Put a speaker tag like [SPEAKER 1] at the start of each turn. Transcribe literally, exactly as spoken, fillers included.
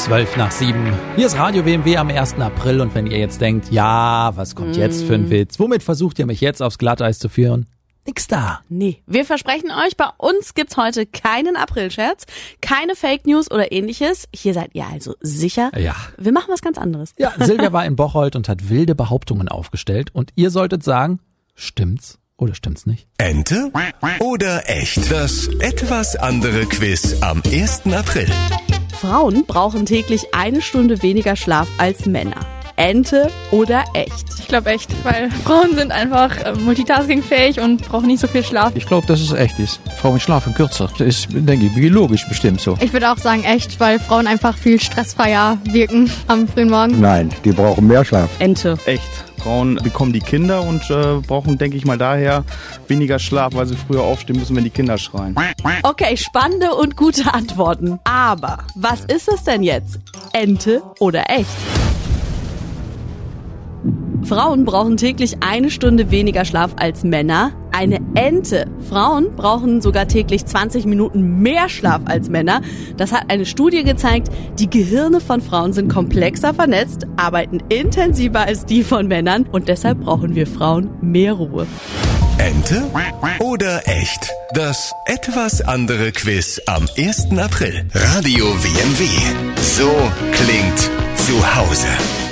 [SPEAKER 1] Zwölf nach sieben. Hier ist Radio W M W am ersten April und wenn ihr jetzt denkt, ja, was kommt mm. jetzt für ein Witz? Womit versucht ihr mich jetzt aufs Glatteis zu führen? Nix da.
[SPEAKER 2] Nee, wir versprechen euch, bei uns gibt's heute keinen Aprilscherz, keine Fake News oder ähnliches. Hier seid ihr also sicher?
[SPEAKER 1] Ja.
[SPEAKER 2] Wir machen was ganz anderes.
[SPEAKER 1] Ja, Silvia war in Bocholt und hat wilde Behauptungen aufgestellt und ihr solltet sagen, stimmt's oder stimmt's nicht?
[SPEAKER 3] Ente oder echt? Das etwas andere Quiz am ersten April.
[SPEAKER 2] Frauen brauchen täglich eine Stunde weniger Schlaf als Männer. Ente oder echt?
[SPEAKER 4] Ich glaube echt, weil Frauen sind einfach äh, multitaskingfähig und brauchen nicht so viel Schlaf.
[SPEAKER 5] Ich glaube, dass es echt ist. Frauen schlafen kürzer. Das ist, denke ich, biologisch bestimmt so.
[SPEAKER 4] Ich würde auch sagen echt, weil Frauen einfach viel stressfreier wirken am frühen Morgen.
[SPEAKER 6] Nein, die brauchen mehr Schlaf.
[SPEAKER 2] Ente.
[SPEAKER 7] Echt. Frauen bekommen die Kinder und äh, brauchen, denke ich mal, daher weniger Schlaf, weil sie früher aufstehen müssen, wenn die Kinder schreien.
[SPEAKER 2] Okay, spannende und gute Antworten. Aber was ist es denn jetzt? Ente oder echt? Frauen brauchen täglich eine Stunde weniger Schlaf als Männer. Eine Ente. Frauen brauchen sogar täglich zwanzig Minuten mehr Schlaf als Männer. Das hat eine Studie gezeigt. Die Gehirne von Frauen sind komplexer vernetzt, arbeiten intensiver als die von Männern und deshalb brauchen wir Frauen mehr Ruhe.
[SPEAKER 3] Ente oder echt? Das etwas andere Quiz am ersten April. Radio W M W. So klingt zu Hause.